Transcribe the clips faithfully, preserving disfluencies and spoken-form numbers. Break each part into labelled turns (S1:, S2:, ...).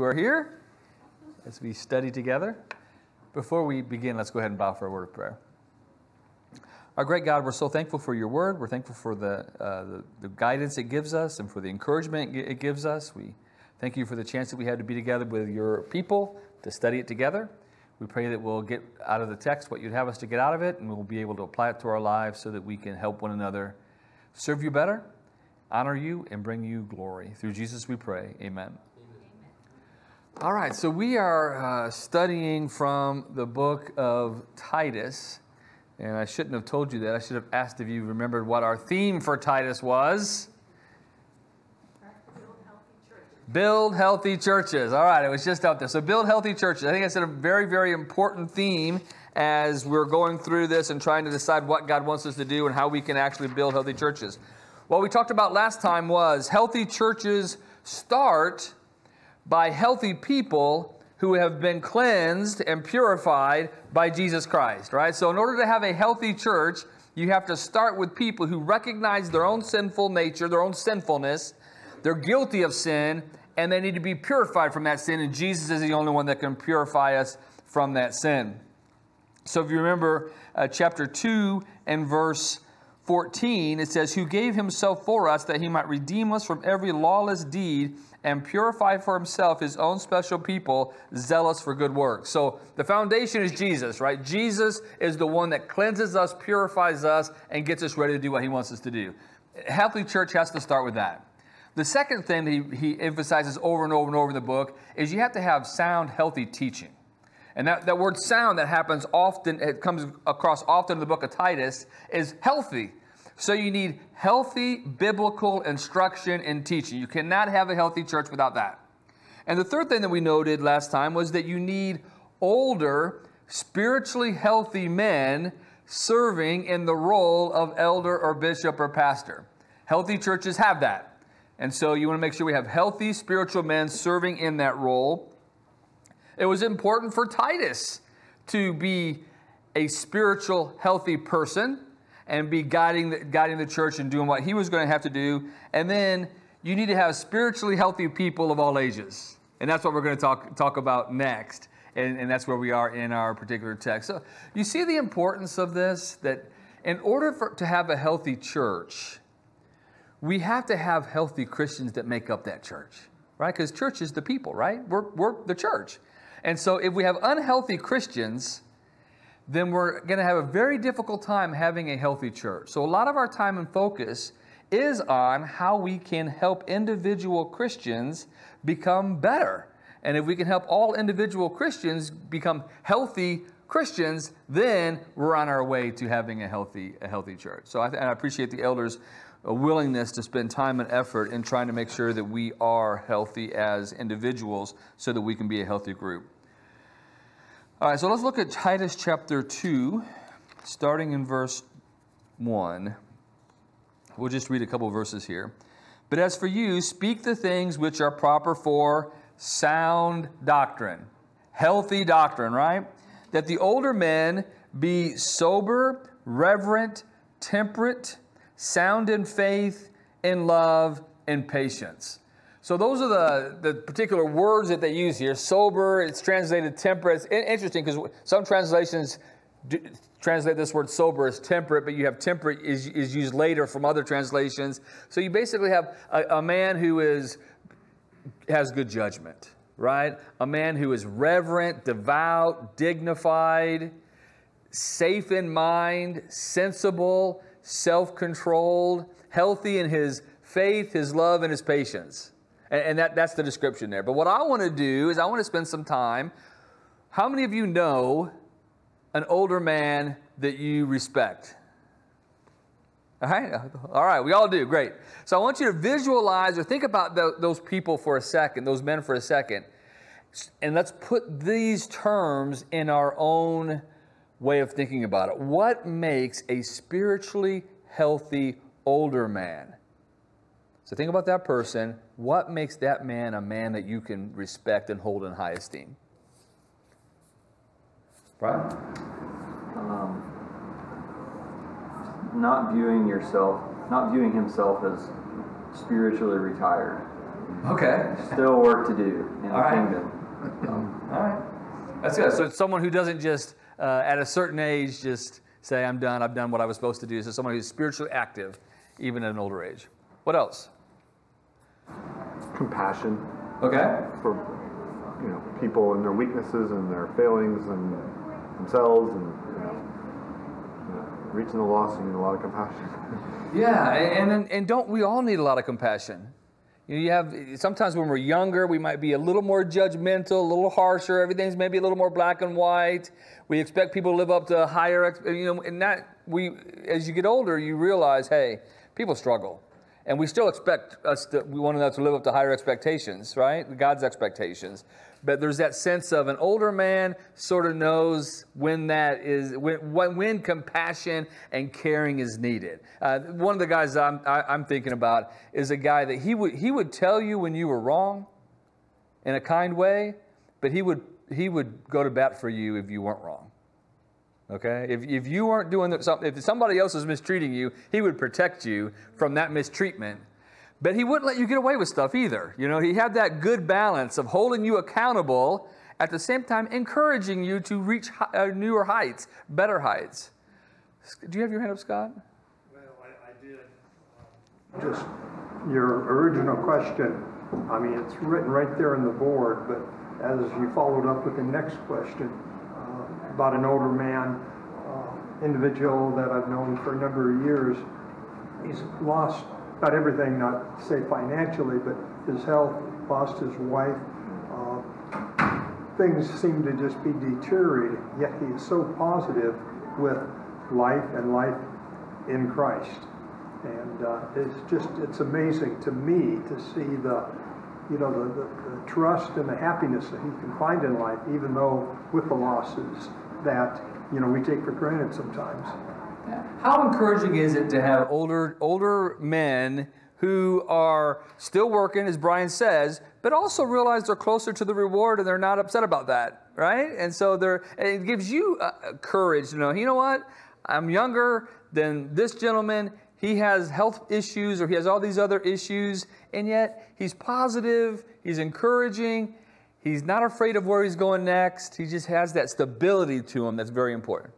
S1: who are here as we study together. Before we begin, let's go ahead and bow for a word of prayer. Our great God, we're so thankful for your word. We're thankful for the, uh, the, the guidance it gives us and for the encouragement it gives us. We thank you for the chance that we had to be together with your people to study it together. We pray that we'll get out of the text what you'd have us to get out of it, and we'll be able to apply it to our lives so that we can help one another serve you better, honor you, and bring you glory. Through Jesus we pray. Amen. All right, so we are uh, studying from the book of Titus, and I shouldn't have told you that. I should have asked if you remembered what our theme for Titus was.
S2: Build healthy churches.
S1: Build healthy churches. All right, it was just out there. So build healthy churches. I think that's a very, very important theme as we're going through this and trying to decide what God wants us to do and how we can actually build healthy churches. What we talked about last time was healthy churches start by healthy people who have been cleansed and purified by Jesus Christ, right? So in order to have a healthy church, you have to start with people who recognize their own sinful nature, their own sinfulness. They're guilty of sin, and they need to be purified from that sin, and Jesus is the only one that can purify us from that sin. So if you remember uh, chapter two and verse fourteen, it says, who gave himself for us that he might redeem us from every lawless deed and purify for himself his own special people, zealous for good works. So the foundation is Jesus, right? Jesus is the one that cleanses us, purifies us, and gets us ready to do what he wants us to do. A healthy church has to start with that. The second thing that he, he emphasizes over and over and over in the book is you have to have sound, healthy teaching. And that, that word sound that happens often, it comes across often in the book of Titus, is healthy. So you need healthy biblical instruction and teaching. You cannot have a healthy church without that. And the third thing that we noted last time was that you need older, spiritually healthy men serving in the role of elder or bishop or pastor. Healthy churches have that. And so you want to make sure we have healthy spiritual men serving in that role. It was important for Titus to be a spiritual, healthy person and be guiding the, guiding the church and doing what he was going to have to do. And then you need to have spiritually healthy people of all ages. And that's what we're going to talk talk about next. And, and that's where we are in our particular text. So you see the importance of this, that in order for, to have a healthy church, we have to have healthy Christians that make up that church, right? Because church is the people, right? We're, we're the church. And so if we have unhealthy Christians, then we're going to have a very difficult time having a healthy church. So a lot of our time and focus is on how we can help individual Christians become better. And if we can help all individual Christians become healthy Christians, then we're on our way to having a healthy, a healthy church. So I, th- and I appreciate the elders' willingness to spend time and effort in trying to make sure that we are healthy as individuals so that we can be a healthy group. All right, so let's look at Titus chapter two, starting in verse one. We'll just read a couple of verses here. But as for you, speak the things which are proper for sound doctrine. Healthy doctrine, right? That the older men be sober, reverent, temperate, sound in faith, in love, in patience. So those are the, the particular words that they use here. Sober, it's translated temperate. It's interesting because some translations do, translate this word sober as temperate, but you have temperate is, is used later from other translations. So you basically have a, a man who is has good judgment, right? A man who is reverent, devout, dignified, safe in mind, sensible, self-controlled, healthy in his faith, his love, and his patience. And that, that's the description there. But what I want to do is I want to spend some time. How many of you know an older man that you respect? All right, all right, we all do. Great. So I want you to visualize or think about the, those people for a second, those men for a second. And let's put these terms in our own way of thinking about it. What makes a spiritually healthy older man? So think about that person. What makes that man a man that you can respect and hold in high esteem? Right?
S3: Um, not viewing yourself, not viewing himself as spiritually retired.
S1: Okay.
S3: Still work to do in
S1: All
S3: the
S1: right.
S3: kingdom.
S1: All right. That's good. So it's someone who doesn't just, uh, at a certain age, just say, I'm done, I've done what I was supposed to do. So someone who's spiritually active, even at an older age. What else?
S2: Compassion
S1: Okay.
S2: for, you know, people and their weaknesses and their failings and themselves, and you know, you know, reaching the lost, you need a lot of compassion.
S1: Yeah, and, and and don't we all need a lot of compassion? You know, you have sometimes when we're younger, we might be a little more judgmental, a little harsher. Everything's maybe a little more black and white. We expect people to live up to a higher, ex- you know, and that we, as you get older, you realize, hey, people struggle, and we still expect us to, we want them to live up to higher expectations, right? God's expectations. But there's that sense of an older man sort of knows when that is, when when, when compassion and caring is needed. Uh, one of the guys I'm I, I'm thinking about is a guy that he would he would tell you when you were wrong, in a kind way, but he would he would go to bat for you if you weren't wrong. Okay, if if you weren't doing something, if somebody else was mistreating you, he would protect you from that mistreatment. But he wouldn't let you get away with stuff either. You know, he had that good balance of holding you accountable, at the same time encouraging you to reach uh, newer heights, better heights. Do you have your hand up, Scott?
S4: Well, I, I did. Um, just your original question, I mean, it's written right there on the board, but as you followed up with the next question uh, about an older man, uh, individual that I've known for a number of years, he's lost not everything, not to say financially, but his health, lost his wife. Uh, things seem to just be deteriorating, yet he is so positive with life and life in Christ. And uh, it's just, it's amazing to me to see the, you know, the, the, the trust and the happiness that he can find in life, even though with the losses that, you know, we take for granted sometimes.
S1: How encouraging is it to have older older men who are still working, as Brian says, but also realize they're closer to the reward and they're not upset about that, right? And so they're, it gives you uh, courage to know, you know what? I'm younger than this gentleman. He has health issues or he has all these other issues, and yet he's positive, he's encouraging, he's not afraid of where he's going next. He just has that stability to him that's very important.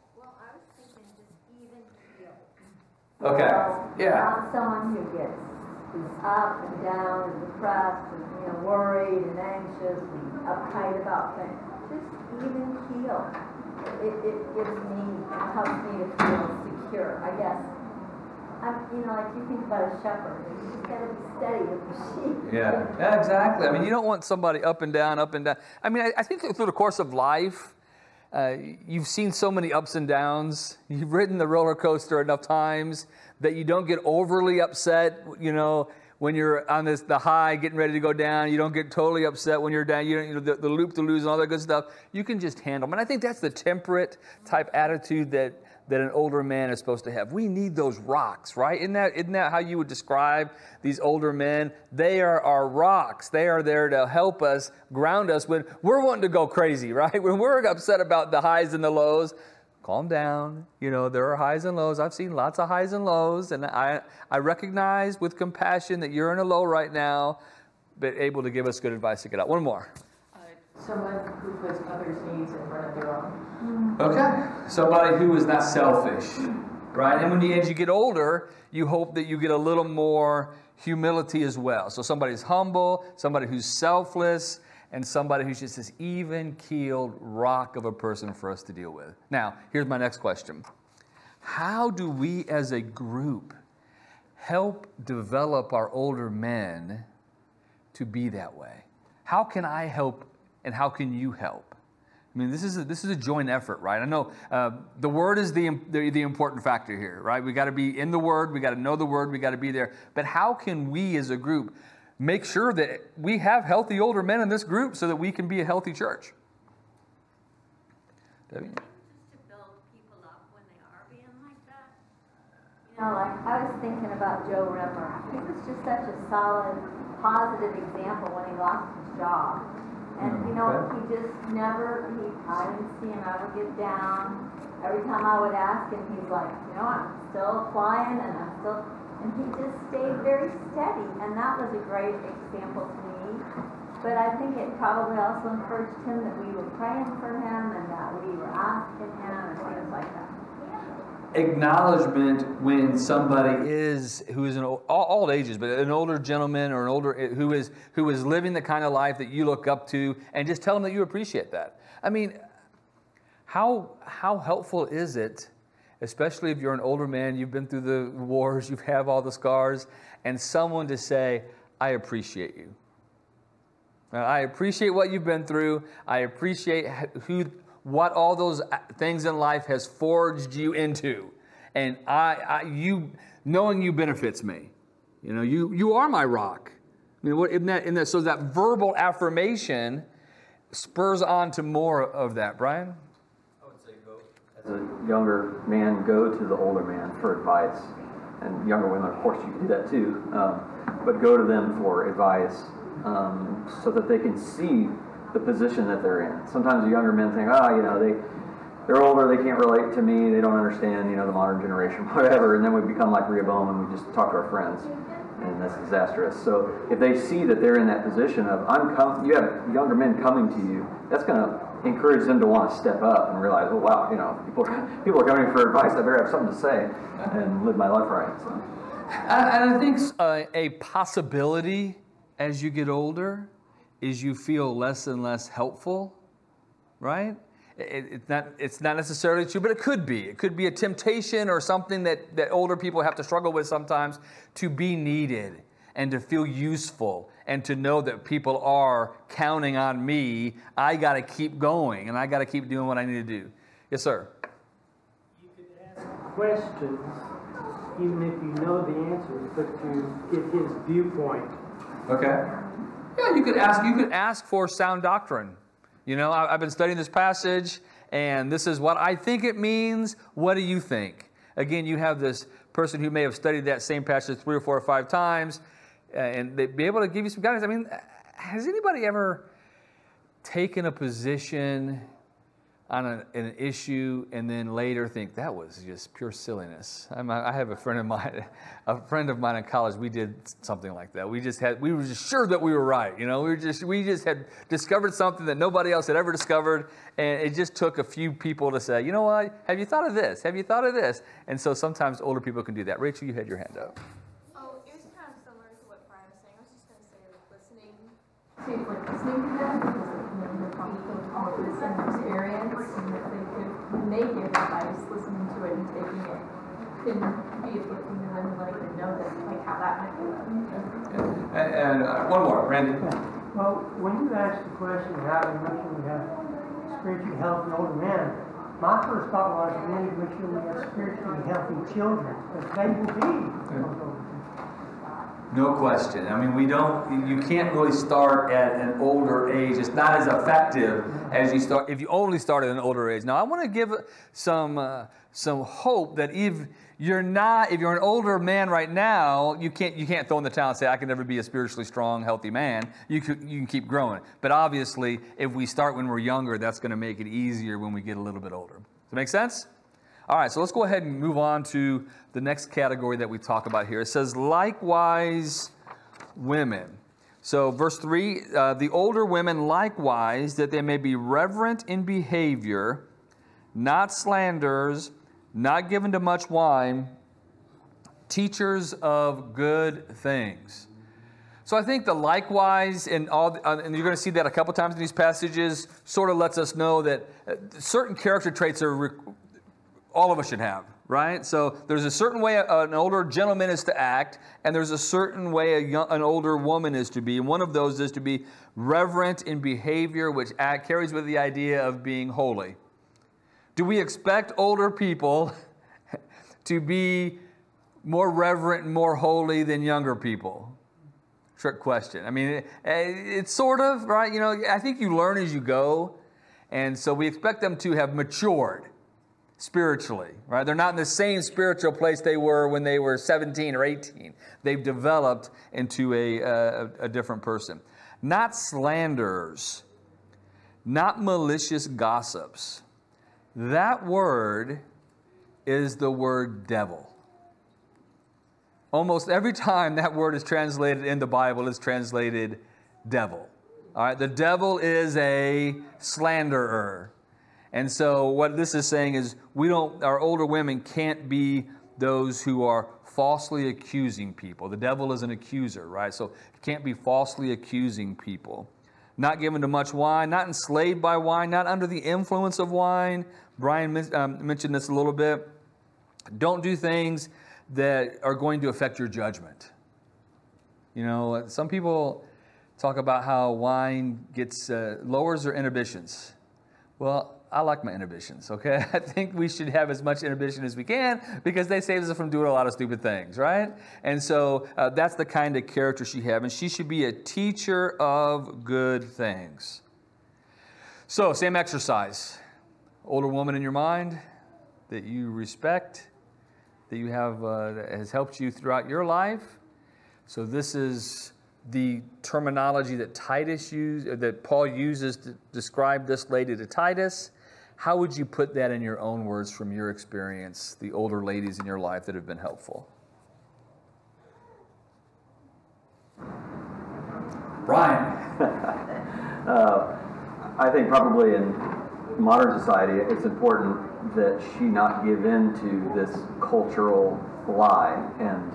S1: Okay. Yeah.
S5: Not someone who gets who's up and down and depressed and you know worried and anxious and uptight about things. Just even keel. It, it gives me it helps me to feel secure. I guess. I'm you know like you think about a shepherd. You just gotta be steady with the sheep.
S1: Yeah. Yeah. Exactly. I mean, you don't want somebody up and down, up and down. I mean, I, I think through the course of life. Uh, you've seen so many ups and downs. You've ridden the roller coaster enough times that you don't get overly upset, you know, when you're on this the high, getting ready to go down. You don't get totally upset when you're down. You, don't, you know, the, the loop to lose and all that good stuff. You can just handle them. And I think that's the temperate type attitude that that an older man is supposed to have. We need those rocks, right? Isn't that, isn't that how you would describe these older men? They are our rocks. They are there to help us, ground us when we're wanting to go crazy, right? When we're upset about the highs and the lows, calm down. You know, there are highs and lows. I've seen lots of highs and lows, and I, I recognize with compassion that you're in a low right now, but able to give us good advice to get out. One more.
S6: Someone who puts others' needs in front of their own.
S1: Okay. Somebody who is not selfish, right? And when you, as you get older, you hope that you get a little more humility as well. So somebody who's humble, somebody who's selfless, and somebody who's just this even-keeled rock of a person for us to deal with. Now, here's my next question. How do we as a group help develop our older men to be that way? How can I help and how can you help? I mean, this is a, this is a joint effort, right? I know uh, the Word is the, the the important factor here, right? We got to be in the Word, we got to know the Word, we got to be there. But how can we as a group make sure that we have healthy older men in this group so that we can be a healthy church? Debbie?
S5: Just to build people up when they are being like that. You know, like I was thinking about Joe Rimmer. He was just such a solid, positive example when he lost his job. And, you know, he just never, he, I didn't see him ever get down. Every time I would ask him, he's like, you know, I'm still applying and I'm still And he just stayed very steady, and that was a great example to me. But I think it probably also encouraged him that we were praying for him and that we were asking him and things like that.
S1: Acknowledgement when somebody is who is an all, all ages, but an older gentleman or an older who is who is living the kind of life that you look up to, and just tell them that you appreciate that. I mean, how how helpful is it, especially if you're an older man, you've been through the wars, you have all the scars, and someone to say, "I appreciate you. I appreciate what you've been through. I appreciate who." What all those things in life has forged you into, and I, I, you, knowing you benefits me. You know, you, you are my rock. I mean, what, isn't that, isn't that, so that verbal affirmation spurs on to more of that. Brian?
S3: I would say go. As a younger man, go to the older man for advice, and younger women, of course, you can do that too. Um, but go to them for advice, um, so that they can see the position that they're in. Sometimes the younger men think, ah, oh, you know, they, they're older, they can't relate to me, they don't understand, you know, the modern generation, whatever, and then we become like Rehoboam and we just talk to our friends, and that's disastrous. So if they see that they're in that position of, I'm com- you have younger men coming to you, that's going to encourage them to want to step up and realize, oh, wow, you know, people are, people are coming for advice, I better have something to say and live my life right. So.
S1: And I think uh, a possibility as you get older is you feel less and less helpful, right? It, it's not it's not necessarily true, but it could be. It could be a temptation or something that, that older people have to struggle with sometimes, to be needed and to feel useful and to know that people are counting on me. I got to keep going and I got to keep doing what I need to do. Yes, sir.
S7: You could ask questions, even if you know the answers, but to get his viewpoint.
S1: Okay. Yeah, you could ask. You could ask for sound doctrine. You know, I, I've been studying this passage, and this is what I think it means. What do you think? Again, you have this person who may have studied that same passage three or four or five times, uh, and they'd be able to give you some guidance. I mean, has anybody ever taken a position on a, an issue and then later think that was just pure silliness? I'm, I have a friend of mine, a friend of mine in college. We did something like that. We just had, we were just sure that we were right. You know, we were just, we just had discovered something that nobody else had ever discovered, and it just took a few people to say, you know what? Have you thought of this? Have you thought of this? And so sometimes older people can do that. Rachel, you had your hand up.
S6: Oh, it was kind of similar to what Brian was saying. I was just going to say, like, listening to, like, listening to them, because, like, you know, they're probably all this and experience, and that they could, when they give advice, listening to it and taking it can be uplifting to them, like, and know that, like, how that might be.
S1: And, and uh, one more, Randy.
S8: Well, when you asked the question of how to mention we have spiritually healthy older men, my first thought was, we need to make sure we have spiritually healthy children, because they will be those older men.
S1: No question. I mean, we don't, you can't really start at an older age. It's not as effective as you start, if you only start at an older age. Now, I want to give some, uh, some hope that if you're not, if you're an older man right now, you can't, you can't throw in the towel and say, I can never be a spiritually strong, healthy man. You can, you can keep growing. But obviously, if we start when we're younger, that's going to make it easier when we get a little bit older. Does that make sense? All right, so let's go ahead and move on to the next category that we talk about here. It says, likewise, women. So verse three, uh, the older women likewise, that they may be reverent in behavior, not slanderers, not given to much wine, teachers of good things. So I think the likewise, and all, the, uh, and you're going to see that a couple times in these passages, sort of lets us know that uh, certain character traits are re- all of us should have, right? So there's a certain way an older gentleman is to act, and there's a certain way a young, an older woman is to be. And one of those is to be reverent in behavior, which act, carries with the idea of being holy. Do we expect older people to be more reverent and more holy than younger people? Trick question. I mean, it, it's sort of, right? You know, I think you learn as you go, and so we expect them to have matured spiritually, right? They're not in the same spiritual place they were when they were seventeen or eighteen. They've developed into a, a, a different person. Not slanderers, not malicious gossips. That word is the word devil. almost every time that word is translated in the Bible is translated devil. All right, the devil is a slanderer. And so what this is saying is we don't, our older women can't be those who are falsely accusing people. The devil is an accuser, right? So it can't be falsely accusing people. Not given to much wine, not enslaved by wine, not under the influence of wine. Brian um, mentioned this a little bit. Don't do things that are going to affect your judgment. You know, some people talk about how wine gets uh, lowers their inhibitions. Well, I like my inhibitions, okay? I think we should have as much inhibition as we can because they save us from doing a lot of stupid things, right? And so uh, that's the kind of character she has. And she should be a teacher of good things. So, same exercise. Older woman in your mind that you respect, that you have, uh, that has helped you throughout your life. So this is the terminology that Titus used, that Paul uses to describe this lady to Titus. How would you put that in your own words from your experience, the older ladies in your life that have been helpful? Brian.
S3: uh, I think probably in modern society, it's important that she not give in to this cultural lie and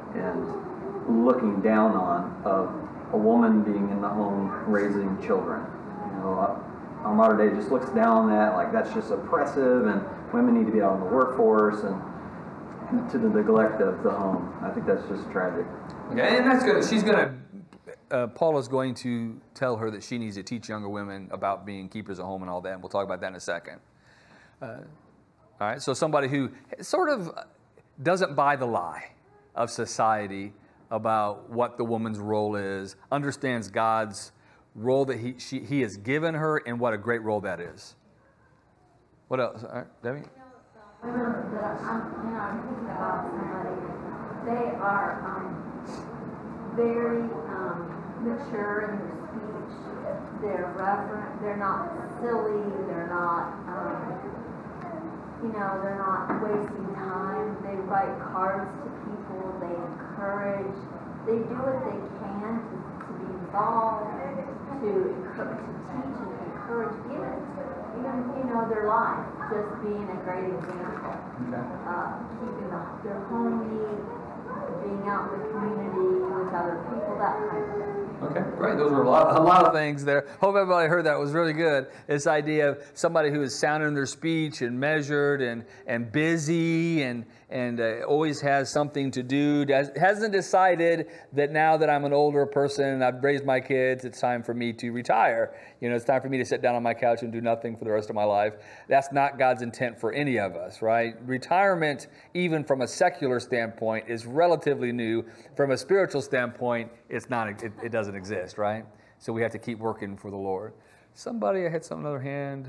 S3: and looking down on of a woman being in the home raising children. You know, uh, our modern day just looks down on that like that's just oppressive, and women need to be out in the workforce, and to the neglect of the home. I think that's just tragic.
S1: Okay, and that's good. She's going to. Uh, Paul is going to tell her that she needs to teach younger women about being keepers of home and all that, and we'll talk about that in a second. Uh, all right, so somebody who sort of doesn't buy the lie of society about what the woman's role is, understands God's role that he she, he has given her, and what a great role that is. What else? All right, Debbie?
S5: Women that I'm, you know, I'm thinking about somebody, they are um, very um, mature in their speech. They're reverent. They're not silly. They're not, um, you know, they're not wasting time. They write cards to people. They encourage. They do what they can to, to be involved, to encourage, to teach and encourage, even, even you know, their life, just being a great example.
S1: Okay.
S5: Uh, keeping the, their home neat, being out in the community with other people, that kind of thing.
S1: Okay, great. Those were a lot, a lot of things there. Hope everybody heard that. It was really good. This idea of somebody who is sound in their speech and measured and and busy and and uh, always has something to do. Does, hasn't decided that now that I'm an older person and I've raised my kids, it's time for me to retire. You know, it's time for me to sit down on my couch and do nothing for the rest of my life. That's not God's intent for any of us, right? Retirement, even from a secular standpoint, is relatively new. From a spiritual standpoint, it's not. It, it doesn't exist, right? So we have to keep working for the Lord. Somebody, I had some other hand.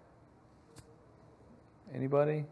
S1: Anybody?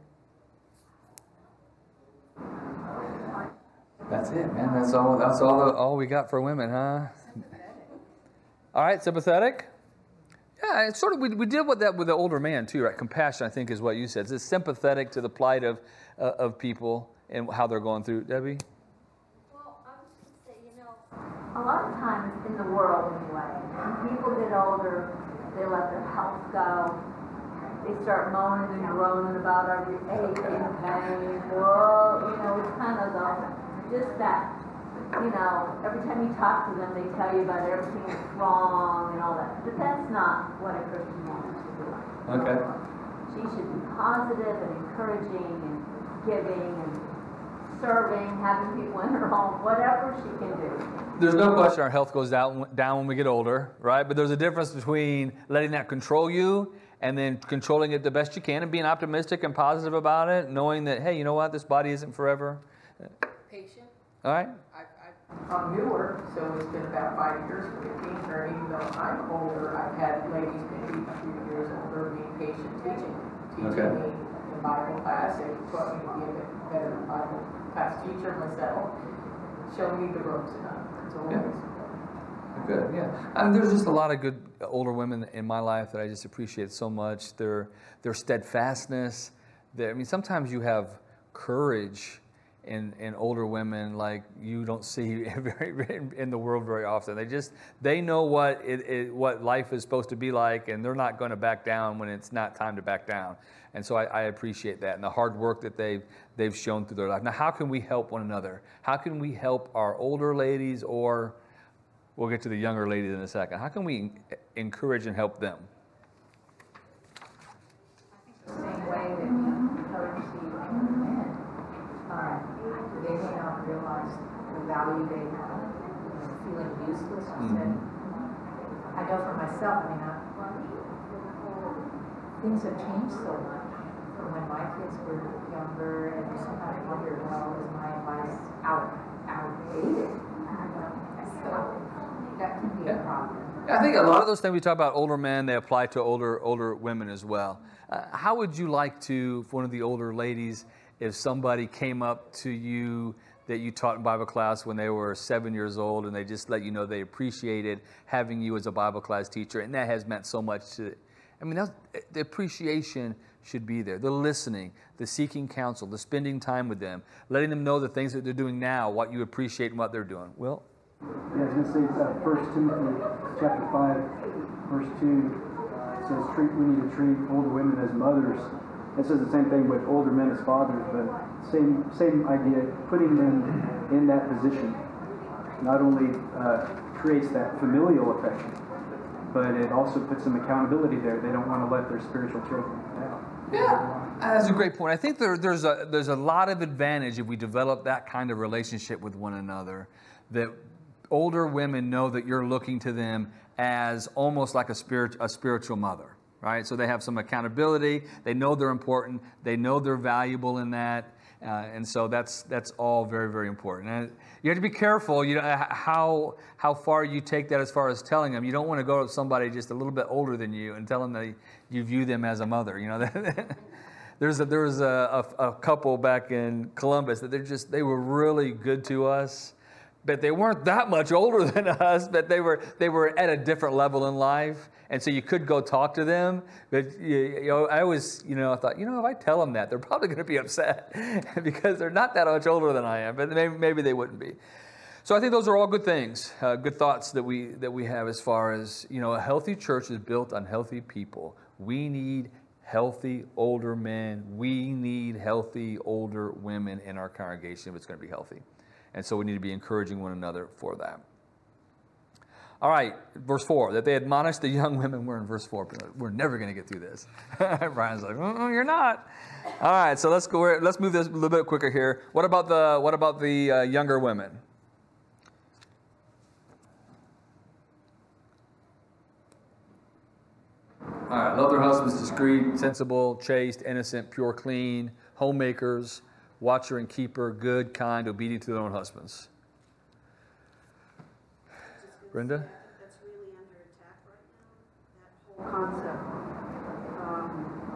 S1: That's it, man. That's all. That's all. The, all we got for women, huh? All right, sympathetic. Yeah, it's sort of. We, we did with that with the older man too, right? Compassion, I think, is what you said. It's sympathetic to the plight of uh, of people and how they're going through. Debbie.
S5: Well, I was going to say, you know, a lot of times in the world anyway, when people get older, they let their health go. They start moaning and groaning about every ache and pain. Whoa, you know, it's kind of the, just that, you know, every time you talk to them, they tell you about everything that's wrong and all that. But that's not what a Christian woman should be like.
S1: Okay.
S5: She should be positive and encouraging and giving and serving, having people in her home, whatever she can do.
S1: There's no question our health goes down, down when we get older, right? But there's a difference between letting that control you and then controlling it the best you can and being optimistic and positive about it, knowing that, hey, you know what, this body isn't forever.
S9: Patient.
S1: All right?
S9: I, I, I'm newer, so it's been about five years for me being here. Even though I'm older, I've had ladies maybe a few years older being patient, teaching, teaching
S1: Okay.
S9: me in Bible class. They taught me to be a better Bible class teacher myself. Show me the ropes enough. It's always.
S1: Yeah. Good, yeah. I mean, there's just a lot of good older women in my life that I just appreciate so much. Their their steadfastness. Their, I mean, sometimes you have courage in, in older women like you don't see very, in the world very often. They just, they know what it, it, what life is supposed to be like, and they're not going to back down when it's not time to back down. And so I, I appreciate that and the hard work that they've, they've shown through their life. Now, how can we help one another? How can we help our older ladies, or we'll get to the younger ladies in a second. How can we encourage and help them?
S10: The same way that you encourage the younger men. Uh, they may not realize the value they have, you know, feeling useless. Mm-hmm. Instead, I know for myself, I mean, I, things have changed so much from when my kids were younger, and you sometimes wonder, well, is my advice out, outdated? So that can be a problem.
S1: I think a lot of those things we talk about older men, they apply to older older women as well. Uh, how would you like to, for one of the older ladies, if somebody came up to you that you taught in Bible class when they were seven years old, and they just let you know they appreciated having you as a Bible class teacher, and that has meant so much to, I mean, that's, the appreciation should be there. The listening, the seeking counsel, the spending time with them, letting them know the things that they're doing now, what you appreciate and what they're doing. Will?
S11: Yeah, I was going to say, uh, First Timothy chapter five, verse two, uh, it says, treat, we need to treat older women as mothers. It says the same thing with older men as fathers, but same same idea, putting them in that position not only uh, creates that familial affection, but it also puts some accountability there. They don't want to let their spiritual children down.
S1: Yeah, that's a great point. I think there, there's a there's a lot of advantage if we develop that kind of relationship with one another, that older women know that you're looking to them as almost like a spirit, a spiritual mother, right? So they have some accountability. They know they're important. They know they're valuable in that. Uh, and so that's that's all very, very important. And you have to be careful, you know, how how far you take that as far as telling them. You don't want to go to somebody just a little bit older than you and tell them that you view them as a mother. You know, there's a, there was a, a, a couple back in Columbus that they're just they were really good to us, but they weren't that much older than us. But they were they were at a different level in life. And so you could go talk to them, but you, you know, I always, you know, I thought, you know, if I tell them that, they're probably going to be upset because they're not that much older than I am, but maybe, maybe they wouldn't be. So I think those are all good things, uh, good thoughts that we that we have as far as, you know, a healthy church is built on healthy people. We need healthy older men. We need healthy older women in our congregation if it's going to be healthy. And so we need to be encouraging one another for that. All right, verse four, that they admonished the young women. We're in verse four. We're never going to get through this. Brian's like, oh, you're not. All right, so let's go. Let's move this a little bit quicker here. What about the what about the uh, younger women? All right, love their husbands, discreet, sensible, chaste, innocent, pure, clean, homemakers, watcher and keeper, good, kind, obedient to their own husbands. Brenda?
S12: That's really under attack right now, that whole concept. Um,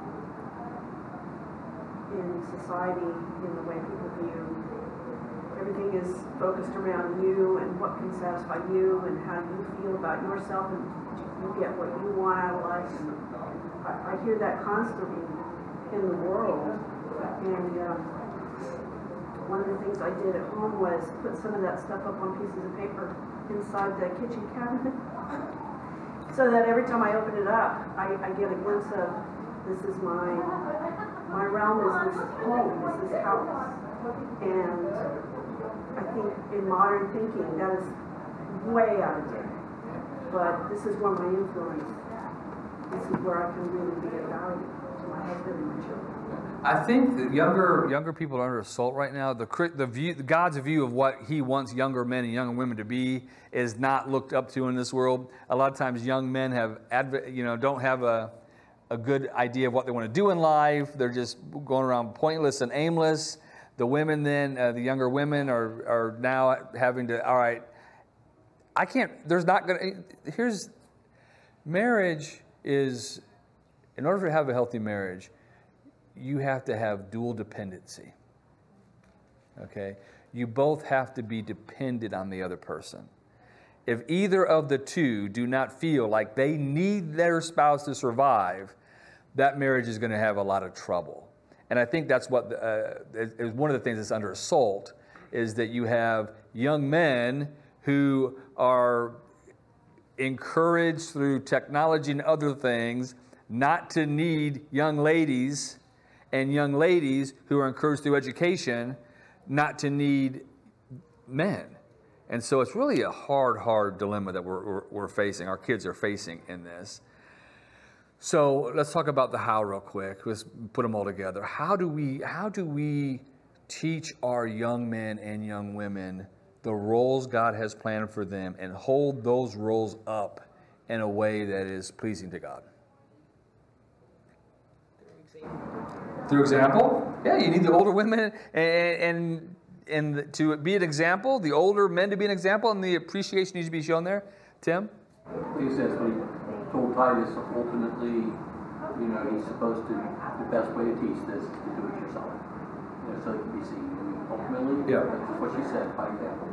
S12: in society, in the way people view, everything is focused around you and what can satisfy you and how you feel about yourself, and you get what you want out of life. And I, I hear that constantly in the world, and um, one of the things I did at home was put some of that stuff up on pieces of paper inside the kitchen cabinet, so that every time I open it up, I, I get a glimpse of, this is my my realm, is this home, is this house. And I think in modern thinking that is way out of date. But this is where my influence, this is where I can really be of value to my husband and my children.
S1: I think that younger younger people are under assault right now. The the view, God's view of what He wants younger men and younger women to be is not looked up to in this world. A lot of times, young men have adv- you know don't have a a good idea of what they want to do in life. They're just going around pointless and aimless. The women then, uh, the younger women are are now having to. All right, I can't. There's not going to. Here's marriage is, in order to have a healthy marriage, you have to have dual dependency, okay? You both have to be dependent on the other person. If either of the two do not feel like they need their spouse to survive, that marriage is going to have a lot of trouble. And I think that's what uh, is, is one of the things that's under assault, is that you have young men who are encouraged through technology and other things not to need young ladies, and young ladies who are encouraged through education not to need men. And so it's really a hard, hard dilemma that we're, we're, we're facing, our kids are facing in this. So let's talk about the how real quick. Let's put them all together. How do we, how do we teach our young men and young women the roles God has planned for them and hold those roles up in a way that is pleasing to God? Through example? Yeah, you need the older women and, and, and to be an example, the older men to be an example, and the appreciation needs to be shown there. Tim?
S13: He says when he told Titus, ultimately, you know, he's supposed to, the best way to teach this is to do it yourself. You know, so it can be seen. I mean, ultimately, yeah. That's what she said, by example.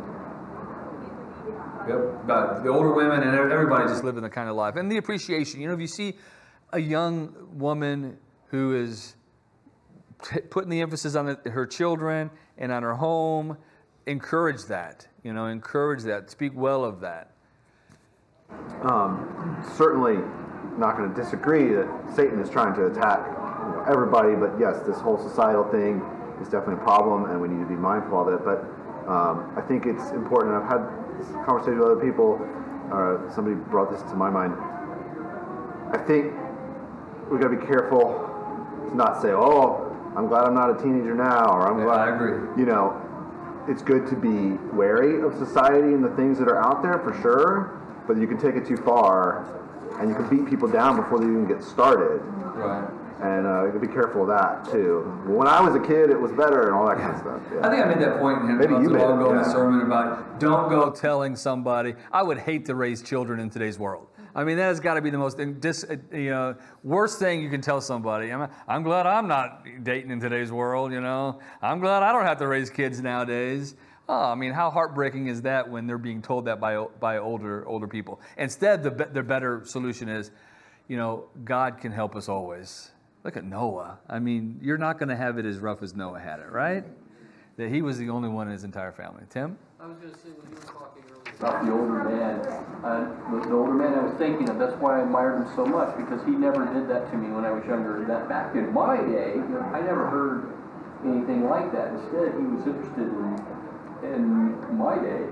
S1: Yep. But the older women and everybody just living the kind of life. And the appreciation. You know, if you see a young woman who is t- putting the emphasis on the, her children and on her home, encourage that. You know, encourage that. Speak well of that.
S2: Um, certainly not going to disagree that Satan is trying to attack, you know, everybody, but yes, this whole societal thing is definitely a problem, and we need to be mindful of it. But um, I think it's important, and I've had this conversation with other people, or uh, somebody brought this to my mind. I think we've got to be careful to not say, oh, I'm glad I'm not a teenager now, or I'm
S1: yeah,
S2: glad,
S1: I agree.
S2: You know, it's good to be wary of society and the things that are out there for sure, but you can take it too far, and you can beat people down before they even get started.
S1: Right.
S2: And uh, you can be careful of that too. When I was a kid, it was better and all that kind of stuff. Yeah.
S1: I think I made that point in
S2: Maybe
S1: not
S2: you
S1: too
S2: made
S1: long
S2: it,
S1: ago in
S2: yeah.
S1: a sermon about don't go telling somebody. I would hate to raise children in today's world. I mean, that has got to be the most dis, you know, worst thing you can tell somebody. I'm, I'm glad I'm not dating in today's world, you know. I'm glad I don't have to raise kids nowadays. Oh, I mean, how heartbreaking is that when they're being told that by by older older people? Instead, the the better solution is, you know, God can help us always. Look at Noah. I mean, you're not going to have it as rough as Noah had it, right? That he was the only one in his entire family. Tim?
S13: I was going to say when you were talking earlier about the older man, uh, the, the older man I was thinking of, that's why I admired him so much, because he never did that to me when I was younger. That back in my day, I never heard anything like that. Instead, he was interested in, in my day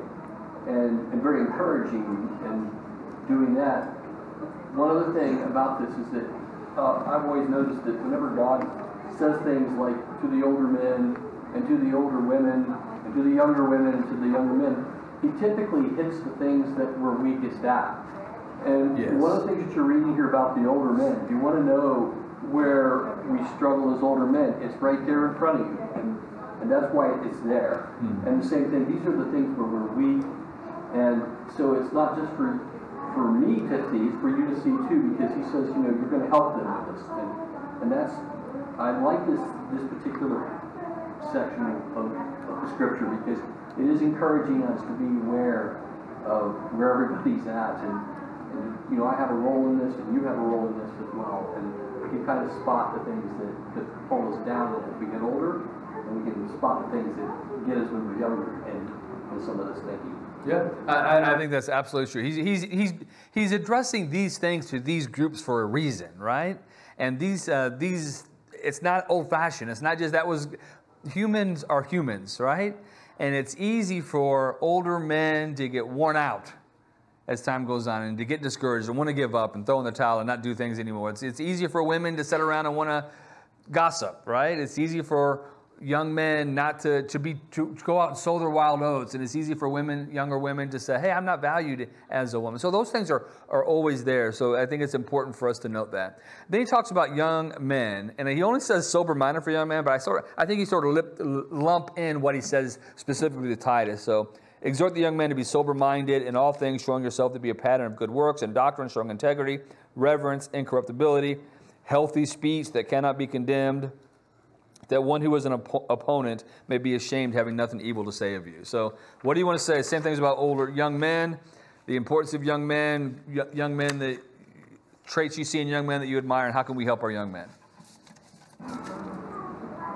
S13: and, and very encouraging in doing that. One other thing about this is that Uh, I've always noticed that whenever God says things like to the older men and to the older women and to the younger women and to the younger men, he typically hits the things that we're weakest at. And yes. One of the things that you're reading here about the older men, if you want to know where we struggle as older men, it's right there in front of you. And, and that's why it's there. Mm-hmm. And the same thing, these are the things where we're weak. And so it's not just for for me to see, it's for you to see too, because he says, you know, you're going to help them with this thing. And that's, I like this this particular section of, of the scripture, because it is encouraging us to be aware of where everybody's at. And, and, you know, I have a role in this, and you have a role in this as well. And we can kind of spot the things that, that pull us down as we get older, and we can spot the things that get us when we're younger, and, and some of this thinking.
S1: Yeah, I, I think that's absolutely true. He's, he's, he's, he's addressing these things to these groups for a reason, right? And these, uh, these, it's not old-fashioned. It's not just that was, humans are humans, right? And it's easy for older men to get worn out as time goes on and to get discouraged and want to give up and throw in the towel and not do things anymore. It's, it's easier for women to sit around and want to gossip, right? It's easy for young men not to, to be to go out and sow their wild oats, and it's easy for women, younger women, to say, hey, I'm not valued as a woman. So those things are, are always there. So I think it's important for us to note that. Then he talks about young men, and he only says sober-minded for young men, but I sort of I think he sort of lip, lump in what he says specifically to Titus. So exhort the young men to be sober-minded in all things, showing yourself to be a pattern of good works and doctrine, showing integrity, reverence, incorruptibility, healthy speech that cannot be condemned, that one who is an op- opponent may be ashamed, having nothing evil to say of you. So what do you want to say? Same things about older young men, the importance of young men, y- young men, the traits you see in young men that you admire, and how can we help our young men?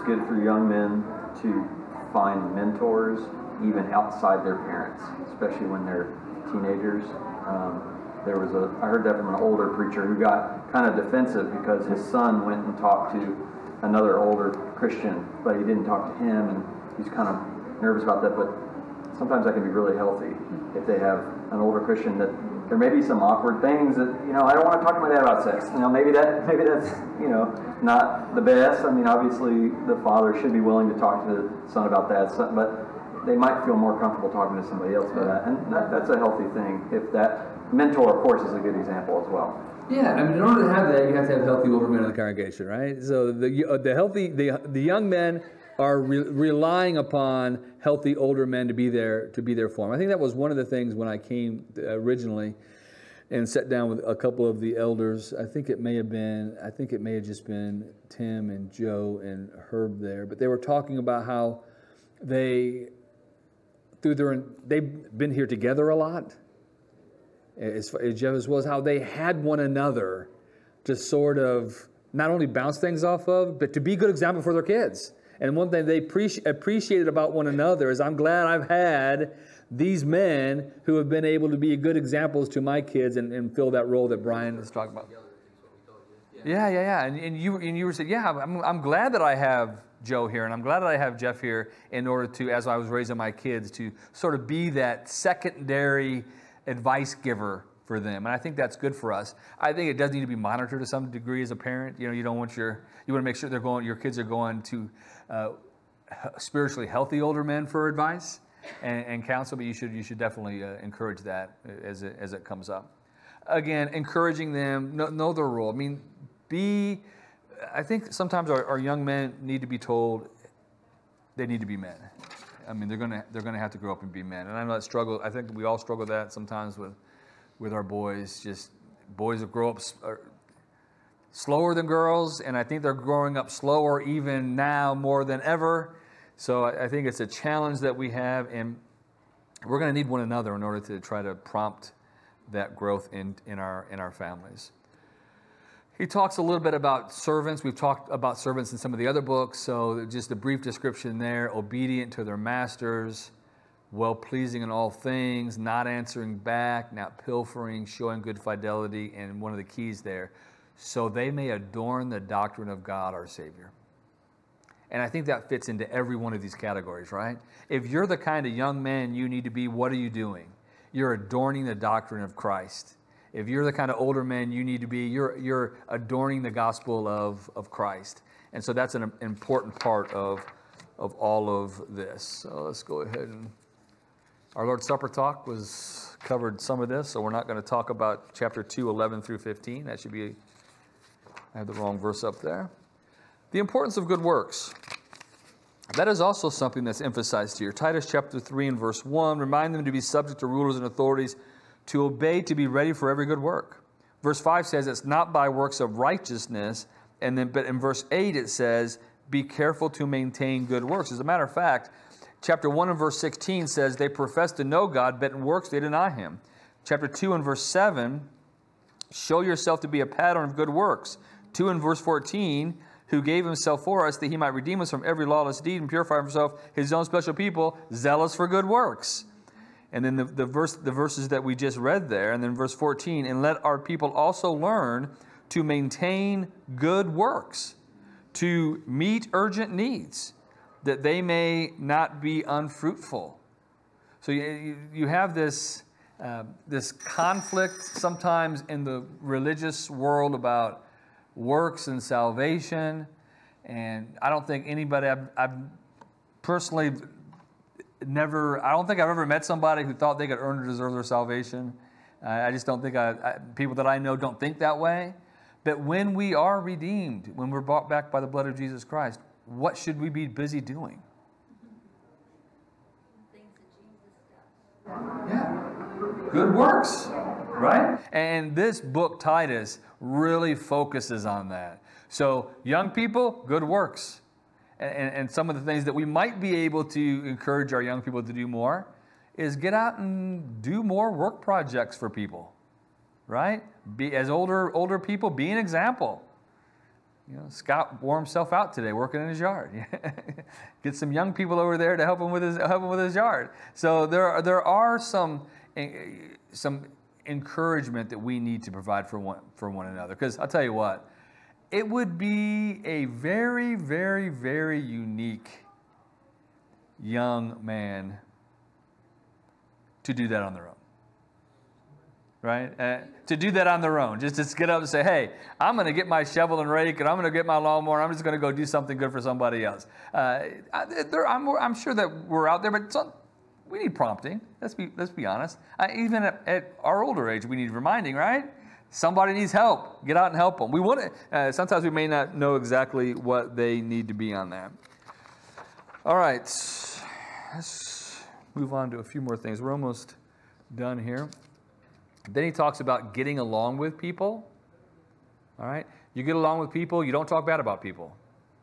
S3: it's good for young men to find mentors even outside their parents, especially when they're teenagers. Um, there was a, I heard that from an older preacher who got kind of defensive because his son went and talked to another older Christian, but he didn't talk to him, and he's kind of nervous about that. But sometimes that can be really healthy if they have an older Christian that there may be some awkward things that, you know, I don't want to talk to my dad about sex. You know, maybe that, maybe that's, you know, not the best. I mean, obviously the father should be willing to talk to the son about that, but they might feel more comfortable talking to somebody else about that, and that, that's a healthy thing. If that mentor, of course, is a good example as well.
S1: Yeah, I mean, in order to have that, you have to have healthy older men in the congregation, right? So the uh, the healthy the the young men are re- relying upon healthy older men to be there to be there for them. I think that was one of the things when I came originally and sat down with a couple of the elders. I think it may have been I think it may have just been Tim and Joe and Herb there, but they were talking about how they through their they've been here together a lot. As, as well as how they had one another to sort of not only bounce things off of, but to be a good example for their kids. And one thing they appreci- appreciated about one another is, I'm glad I've had these men who have been able to be good examples to my kids and, and fill that role that Brian was talking about. Yeah, yeah, yeah. And, and you and you were saying, yeah, I'm, I'm glad that I have Joe here, and I'm glad that I have Jeff here in order to, as I was raising my kids, to sort of be that secondary advice giver for them. And I think that's good for us. I think it does need to be monitored to some degree as a parent. You know, you don't want your, you want to make sure they're going, your kids are going to uh, spiritually healthy older men for advice and, and counsel, but you should, you should definitely uh, encourage that as it, as it comes up. Again, encouraging them, know, know their role. I mean, be, I think sometimes our, our young men need to be told they need to be men. I mean, they're gonna they're gonna have to grow up and be men, and I know that struggle. I think we all struggle with that sometimes with with our boys. Just boys that grow up slower than girls, and I think they're growing up slower even now more than ever. So I, I think it's a challenge that we have, and we're going to need one another in order to try to prompt that growth in in our in our families. He talks a little bit about servants. We've talked about servants in some of the other books, so just a brief description there. Obedient to their masters, well-pleasing in all things, not answering back, not pilfering, showing good fidelity, and one of the keys there, so they may adorn the doctrine of God our Savior. And I think that fits into every one of these categories, right? If you're the kind of young man you need to be, what are you doing? You're adorning the doctrine of Christ. If you're the kind of older man you need to be, you're you're adorning the gospel of, of Christ. And so that's an important part of, of all of this. So let's go ahead and... Our Lord's Supper talk was covered some of this, so we're not going to talk about chapter two, eleven through fifteen. That should be... I have the wrong verse up there. The importance of good works. That is also something that's emphasized here. Titus chapter three and verse one, remind them to be subject to rulers and authorities, to obey, to be ready for every good work. Verse five says it's not by works of righteousness, and then but in verse eight it says, be careful to maintain good works. As a matter of fact, chapter one and verse sixteen says they profess to know God, but in works they deny Him. Chapter two and verse seven, show yourself to be a pattern of good works. two and verse fourteen, who gave Himself for us that He might redeem us from every lawless deed and purify Himself His own special people, zealous for good works. And then the, the verse, the verses that we just read there, and then verse fourteen, and let our people also learn to maintain good works, to meet urgent needs, that they may not be unfruitful. So you, you have this, uh, this conflict sometimes in the religious world about works and salvation, and I don't think anybody, I've, I've personally never, I don't think I've ever met somebody who thought they could earn or deserve their salvation. Uh, I just don't think, I, I, people that I know don't think that way. But when we are redeemed, when we're bought back by the blood of Jesus Christ, what should we be busy doing? Yeah, good works, right? And this book, Titus, really focuses on that. So young people, good works. And, and some of the things that we might be able to encourage our young people to do more is get out and do more work projects for people, right? Be, as older older people, be an example. You know, Scott wore himself out today working in his yard. Get some young people over there to help him with his help him with his yard. So there are, there are some some encouragement that we need to provide for one for one another. Because I'll tell you what, it would be a very, very, very unique young man to do that on their own. Right? Uh, to do that on their own. Just to get up and say, hey, I'm going to get my shovel and rake, and I'm going to get my lawnmower. I'm just going to go do something good for somebody else. Uh, there, I'm, I'm sure that we're out there, but some, we need prompting. Let's be, let's be honest. Uh, even at, at our older age, we need reminding, right? Somebody needs help. Get out and help them. We want to, uh, sometimes we may not know exactly what they need to be on that. All right. Let's move on to a few more things. We're almost done here. Then he talks about getting along with people. All right? You get along with people, you don't talk bad about people.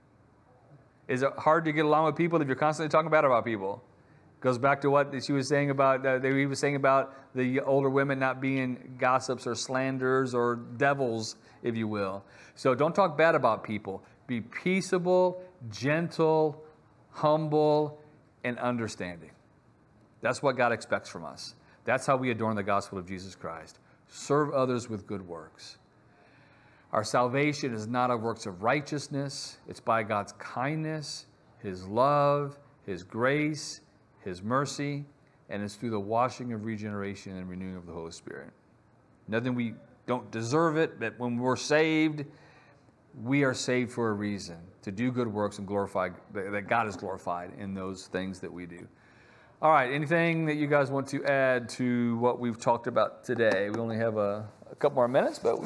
S1: Is it hard to get along with people if you're constantly talking bad about people? Goes back to what she was saying about, uh, he was saying about the older women not being gossips or slanderers or devils, if you will. So don't talk bad about people. Be peaceable, gentle, humble, and understanding. That's what God expects from us. That's how we adorn the gospel of Jesus Christ. Serve others with good works. Our salvation is not of works of righteousness. It's by God's kindness, His love, His grace, His mercy, and it's through the washing of regeneration and renewing of the Holy Spirit. Nothing, we don't deserve it, but when we're saved, we are saved for a reason, to do good works and glorify, that God is glorified in those things that we do. All right, anything that you guys want to add to what we've talked about today? We only have a, a couple more minutes, but we,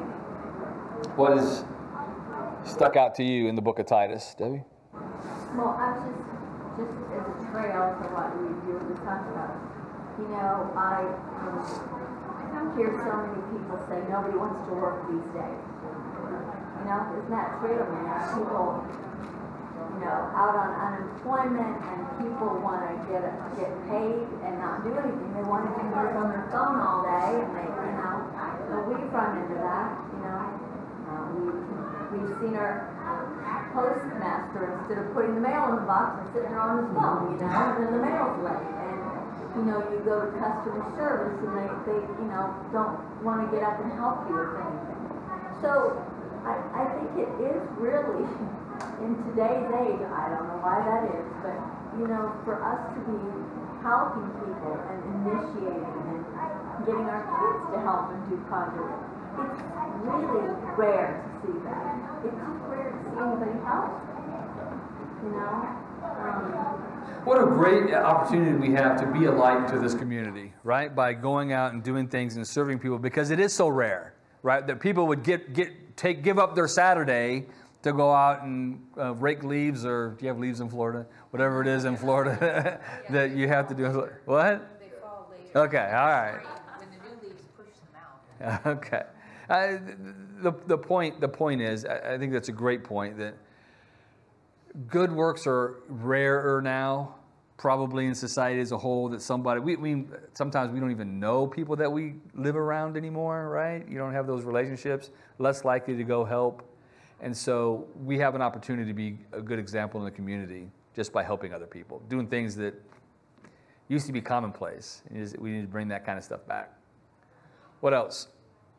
S1: what has stuck out to you in the book of Titus, Debbie?
S5: Well, I was just, just as a trail to what we were just talking about. You know, I, um, I hear so many people say nobody wants to work these days. You know, isn't that true? I mean, people, you know, out on unemployment, and people want to get a, get paid and not do anything. They want to do this on their phone all day, and they, you know, so we've run into that. You know, uh, we we've seen our postmaster, instead of putting the mail in the box, and sitting there on his phone. You know, and then the mail's late, and you know, you go to customer service, and they, they you know, don't want to get up and help you with anything. So I, I think it is really, in today's age, I don't know why that is, but, you know, for us to be helping people and initiating and getting our kids to help and do projects, it's really rare to see that. It's just rare to see anybody help, you know? Um,
S1: What a great opportunity we have to be a light to this community, right? By going out and doing things and serving people, because it is so rare, right? That people would get, get take give up their Saturday to go out and uh, rake leaves, or do you have leaves in Florida? Whatever it is in Florida that you have to do. What?
S10: They fall later.
S1: Okay, all right.
S10: When the new leaves push them out.
S1: Okay. Uh, the the point the point is, I, I think that's a great point, that good works are rarer now, probably in society as a whole, that somebody, we, we sometimes we don't even know people that we live around anymore, right? You don't have those relationships, less likely to go help. And so we have an opportunity to be a good example in the community just by helping other people, doing things that used to be commonplace. We need to bring that kind of stuff back. What else?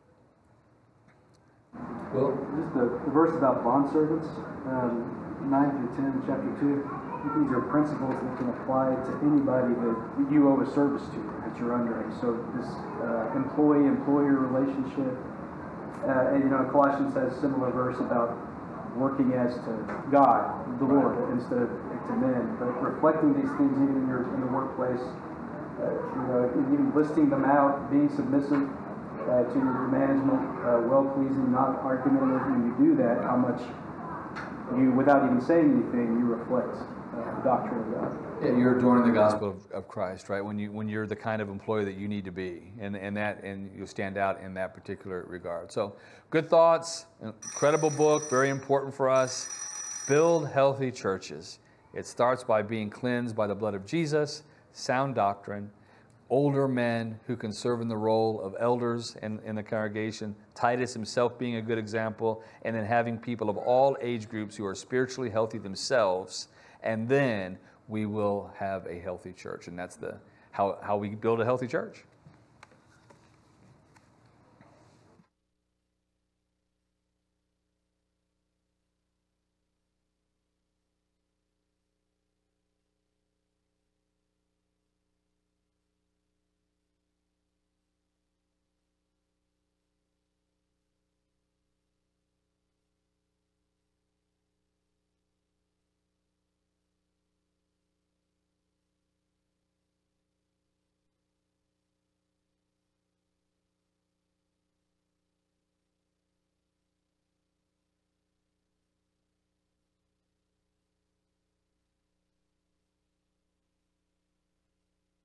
S11: Well, just the, the verse about bondservants, um, nine through ten, chapter two. I think these are principles that can apply to anybody that you owe a service to, that you're under. So this uh, employee-employer relationship, uh, and you know, Colossians has a similar verse about working as to God, the Lord, instead of to men. But reflecting these things even in your in the workplace, uh, you know, even listing them out, being submissive uh, to your management, uh, well-pleasing, not argumentative. When you do that, how much you, without even saying anything, you reflect uh, the doctrine of God.
S1: Yeah, you're adorning the gospel of, of Christ, right? When you when you're the kind of employee that you need to be, and and that and you stand out in that particular regard. So, good thoughts, incredible book, very important for us. Build healthy churches. It starts by being cleansed by the blood of Jesus, sound doctrine, older men who can serve in the role of elders in, in the congregation, Titus himself being a good example, and then having people of all age groups who are spiritually healthy themselves, and then we will have a healthy church. And that's the how, how we build a healthy church.